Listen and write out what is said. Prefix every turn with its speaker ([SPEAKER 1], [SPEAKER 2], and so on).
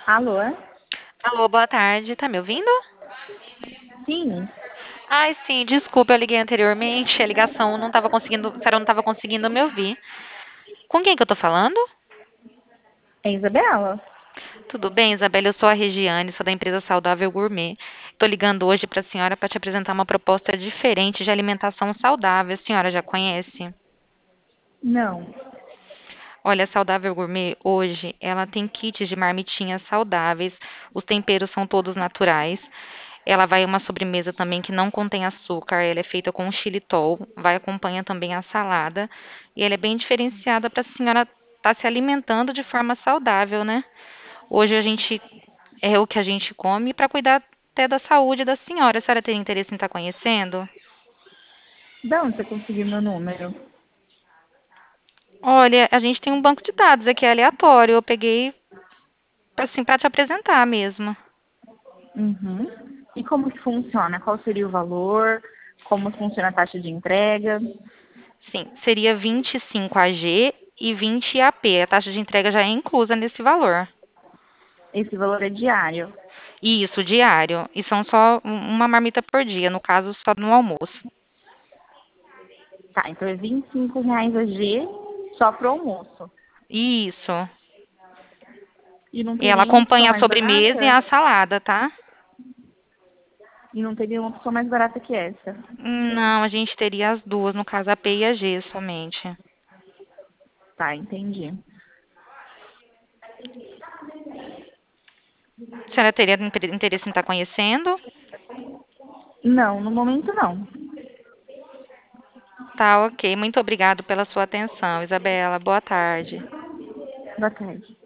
[SPEAKER 1] Alô?
[SPEAKER 2] Alô, boa tarde. Tá me ouvindo?
[SPEAKER 1] Sim,
[SPEAKER 2] Ai, sim, desculpa, eu liguei anteriormente, a ligação não estava conseguindo, a senhora não estava conseguindo me ouvir. Com quem que eu tô falando?
[SPEAKER 1] é Isabela.
[SPEAKER 2] Tudo bem, Isabela? Eu sou a Regiane, sou da empresa Saudável Gourmet. Tô ligando hoje para a senhora para te apresentar uma proposta diferente de alimentação saudável. A senhora já conhece?
[SPEAKER 1] Não.
[SPEAKER 2] Olha, a Saudável Gourmet hoje, ela tem kits de marmitinhas saudáveis, os temperos são todos naturais. Ela vai uma sobremesa também que não contém açúcar, ela é feita com xilitol, vai acompanha também a salada, e ela é bem diferenciada para a senhora estar se alimentando de forma saudável, né? Hoje a gente é o que a gente come para cuidar até da saúde da senhora. A senhora teria interesse em estar conhecendo?
[SPEAKER 1] Da onde você conseguiu meu número?
[SPEAKER 2] Olha, a gente tem um banco de dados aqui aleatório. Eu peguei assim para te apresentar mesmo.
[SPEAKER 1] Uhum. E como que funciona? Qual seria o valor? Como funciona a taxa de entrega?
[SPEAKER 2] Sim, seria 25 AG e 20 AP. A taxa de entrega já é inclusa nesse valor.
[SPEAKER 1] Esse valor é diário.
[SPEAKER 2] Isso, diário. E são só uma marmita por dia, no caso, só no almoço.
[SPEAKER 1] Tá, então é R$ 25 a G só pro almoço.
[SPEAKER 2] Isso.
[SPEAKER 1] E não
[SPEAKER 2] E
[SPEAKER 1] tem
[SPEAKER 2] ela
[SPEAKER 1] nenhuma opção
[SPEAKER 2] acompanha a
[SPEAKER 1] mais
[SPEAKER 2] sobremesa e
[SPEAKER 1] barata?
[SPEAKER 2] a salada, tá?
[SPEAKER 1] E não tem nenhuma opção mais barata que essa.
[SPEAKER 2] Não, a gente teria as duas, no caso a P e a G somente.
[SPEAKER 1] Tá, entendi.
[SPEAKER 2] A senhora teria interesse em estar conhecendo?
[SPEAKER 1] Não, no momento não.
[SPEAKER 2] Tá, ok. Muito obrigado pela sua atenção, Isabela. Boa tarde.
[SPEAKER 1] Boa tarde.